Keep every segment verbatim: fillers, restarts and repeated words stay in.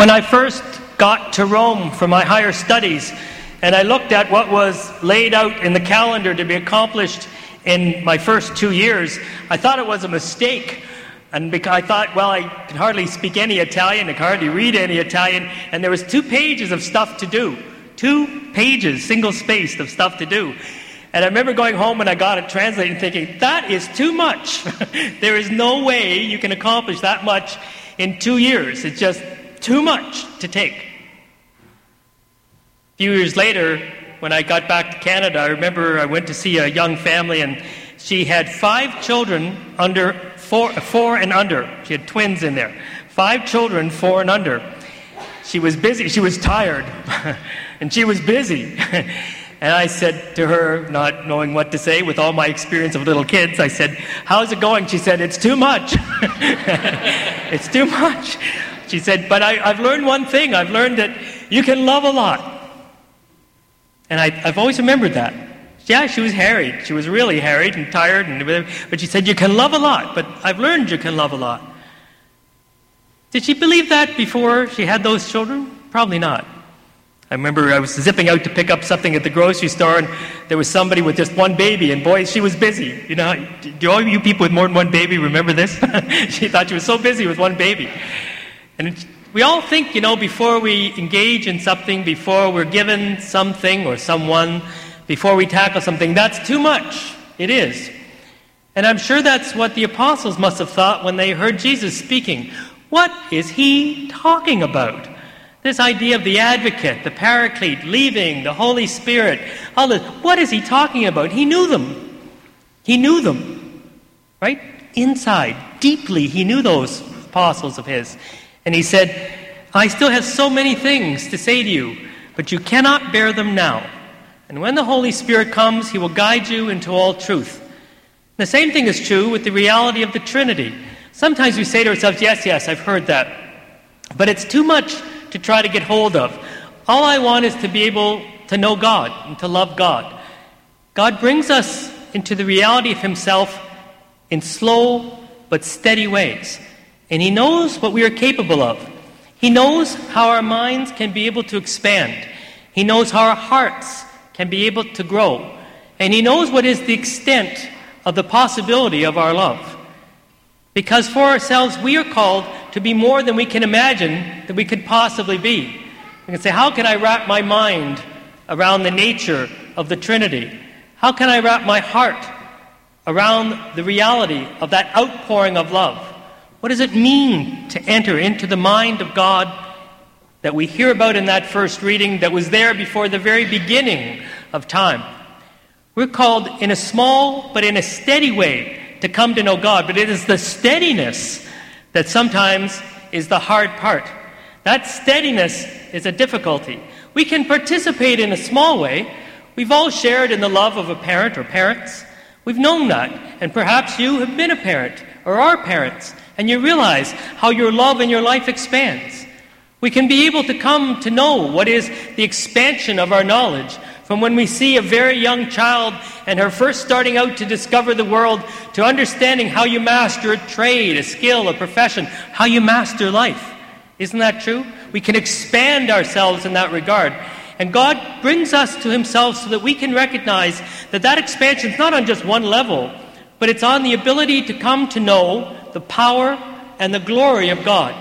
When I first got to Rome for my higher studies, and I looked at what was laid out in the calendar to be accomplished in my first two years, I thought it was a mistake. And because I thought, well, I can hardly speak any Italian, I can hardly read any Italian, and there was two pages of stuff to do. Two pages, single-spaced, of stuff to do. And I remember going home when I got it translated and thinking, that is too much. There is no way you can accomplish that much in two years. It's just too much to take. A few years later, when I got back to Canada, I remember I went to see a young family, and she had five children under four, four and under. She had twins in there. Five children, four and under. She was busy. She was tired, and she was busy. And I said to her, not knowing what to say, with all my experience of little kids, I said, how's it going? She said, it's too much. It's too much. She said, but I, I've learned one thing. I've learned that you can love a lot. And I, I've always remembered that. Yeah, she was harried. She was really harried and tired. And but she said, you can love a lot. But I've learned you can love a lot. Did she believe that before she had those children? Probably not. I remember I was zipping out to pick up something at the grocery store, and there was somebody with just one baby, and boy, she was busy. You know, do all you people with more than one baby remember this? She thought she was so busy with one baby. And it, we all think, you know, before we engage in something, before we're given something or someone, before we tackle something, that's too much. It is. And I'm sure that's what the apostles must have thought when they heard Jesus speaking. What is he talking about? This idea of the advocate, the paraclete, leaving, the Holy Spirit, all this. What is he talking about? He knew them. He knew them. Right? Inside, deeply, he knew those apostles of his. And he said, I still have so many things to say to you, but you cannot bear them now. And when the Holy Spirit comes, he will guide you into all truth. The same thing is true with the reality of the Trinity. Sometimes we say to ourselves, yes, yes, I've heard that. But it's too much to try to get hold of. All I want is to be able to know God and to love God. God brings us into the reality of himself in slow but steady ways. And he knows what we are capable of. He knows how our minds can be able to expand. He knows how our hearts can be able to grow. And he knows what is the extent of the possibility of our love. Because for ourselves, we are called to be more than we can imagine that we could possibly be. We can say, how can I wrap my mind around the nature of the Trinity? How can I wrap my heart around the reality of that outpouring of love? What does it mean to enter into the mind of God that we hear about in that first reading that was there before the very beginning of time? We're called in a small but in a steady way to come to know God, but it is the steadiness that sometimes is the hard part. That steadiness is a difficulty. We can participate in a small way. We've all shared in the love of a parent or parents. We've known that, and perhaps you have been a parent or are parents, and you realize how your love in your life expands. We can be able to come to know what is the expansion of our knowledge from when we see a very young child and her first starting out to discover the world, to understanding how you master a trade, a skill, a profession, how you master life. Isn't that true? We can expand ourselves in that regard. And God brings us to himself so that we can recognize that that expansion is not on just one level, but it's on the ability to come to know the power and the glory of God.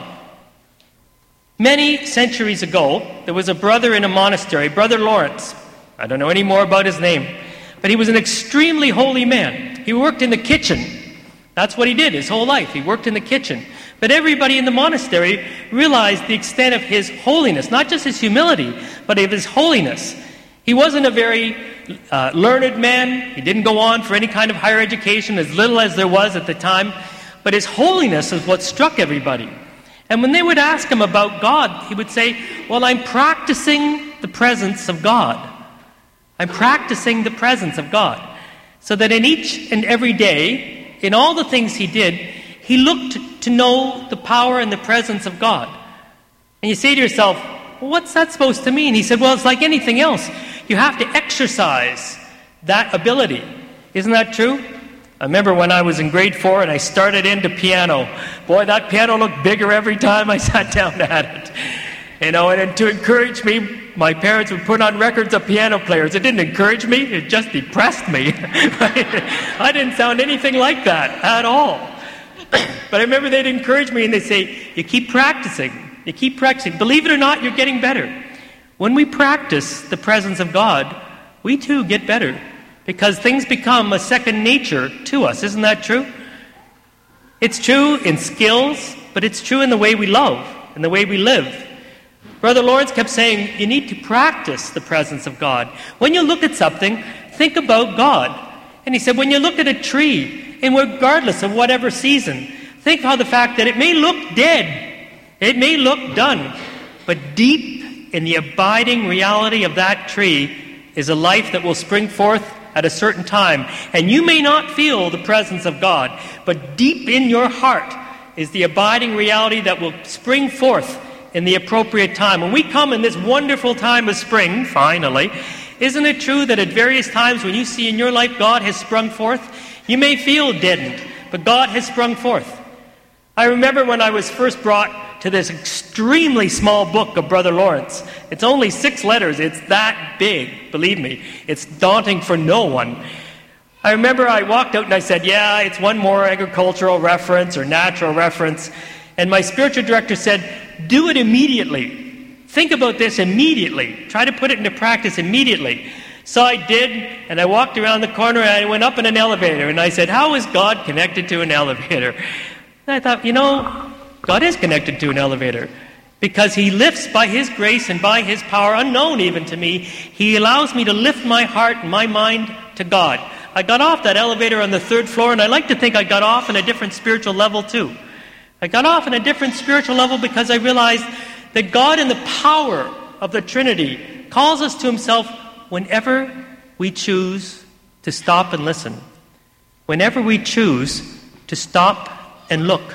Many centuries ago, there was a brother in a monastery, Brother Lawrence. I don't know any more about his name, but he was an extremely holy man. He worked in the kitchen. That's what he did his whole life. He worked in the kitchen. But everybody in the monastery realized the extent of his holiness, not just his humility, but of his holiness. He wasn't a very uh, learned man. He didn't go on for any kind of higher education, as little as there was at the time. But his holiness is what struck everybody. And when they would ask him about God, he would say, well, I'm practicing the presence of God. I'm practicing the presence of God. So that in each and every day, in all the things he did, he looked to know the power and the presence of God. And you say to yourself, well, what's that supposed to mean? He said, well, it's like anything else. You have to exercise that ability. Isn't that true? I remember when I was in grade four and I started into piano. Boy, that piano looked bigger every time I sat down at it. You know, and, and to encourage me, my parents would put on records of piano players. It didn't encourage me, it just depressed me. I didn't sound anything like that at all. But I remember they'd encourage me and they'd say, you keep practicing, you keep practicing. Believe it or not, you're getting better. When we practice the presence of God, we too get better because things become a second nature to us. Isn't that true? It's true in skills, but it's true in the way we love and the way we live. Brother Lawrence kept saying, you need to practice the presence of God. When you look at something, think about God. And he said, when you look at a tree, and regardless of whatever season, think how the fact that it may look dead, it may look done, but deep in the abiding reality of that tree is a life that will spring forth at a certain time. And you may not feel the presence of God, but deep in your heart is the abiding reality that will spring forth in the appropriate time. When we come in this wonderful time of spring, finally, isn't it true that at various times when you see in your life God has sprung forth, you may feel deadened, but God has sprung forth. I remember when I was first brought to this extremely small book of Brother Lawrence. It's only six letters. It's that big, believe me. It's daunting for no one. I remember I walked out and I said, yeah, it's one more agricultural reference or natural reference. And my spiritual director said, do it immediately. Think about this immediately. Try to put it into practice immediately. So I did, and I walked around the corner and I went up in an elevator. And I said, how is God connected to an elevator? And I thought, you know, God is connected to an elevator. Because he lifts by his grace and by his power, unknown even to me, he allows me to lift my heart and my mind to God. I got off that elevator on the third floor, and I like to think I got off on a different spiritual level too. I got off on a different spiritual level because I realized that God in the power of the Trinity calls us to himself whenever we choose to stop and listen. Whenever we choose to stop and look.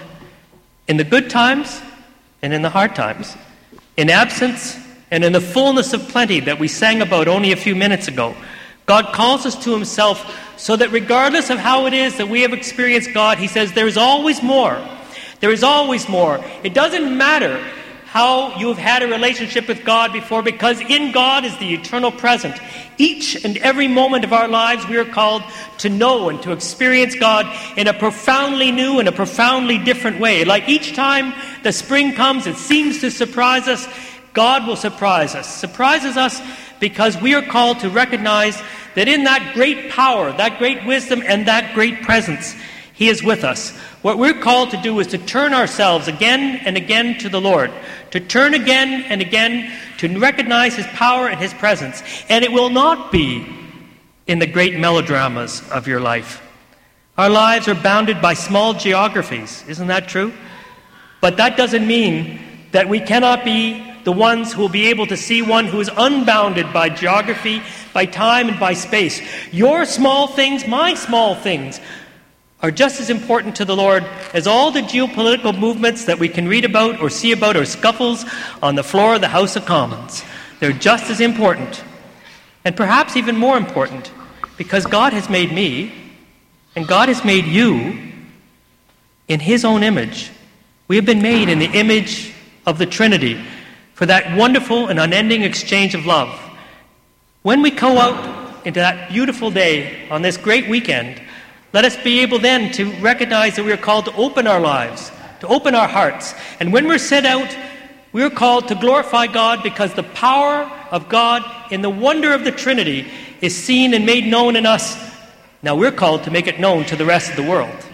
In the good times and in the hard times. In absence and in the fullness of plenty that we sang about only a few minutes ago. God calls us to himself so that regardless of how it is that we have experienced God, he says there is always more. There is always more. It doesn't matter how you have had a relationship with God before, because in God is the eternal present. Each and every moment of our lives we are called to know and to experience God in a profoundly new and a profoundly different way. Like each time the spring comes, it seems to surprise us. God will surprise us. Surprises us because we are called to recognize that in that great power, that great wisdom, and that great presence, he is with us. What we're called to do is to turn ourselves again and again to the Lord. To turn again and again to recognize his power and his presence. And it will not be in the great melodramas of your life. Our lives are bounded by small geographies. Isn't that true? But that doesn't mean that we cannot be the ones who will be able to see one who is unbounded by geography, by time, and by space. Your small things, my small things, are just as important to the Lord as all the geopolitical movements that we can read about or see about, or scuffles on the floor of the House of Commons. They're just as important, and perhaps even more important, because God has made me, and God has made you in his own image. We have been made in the image of the Trinity for that wonderful and unending exchange of love. When we go out into that beautiful day on this great weekend, let us be able then to recognize that we are called to open our lives, to open our hearts. And when we're set out, we are called to glorify God, because the power of God in the wonder of the Trinity is seen and made known in us. Now we're called to make it known to the rest of the world.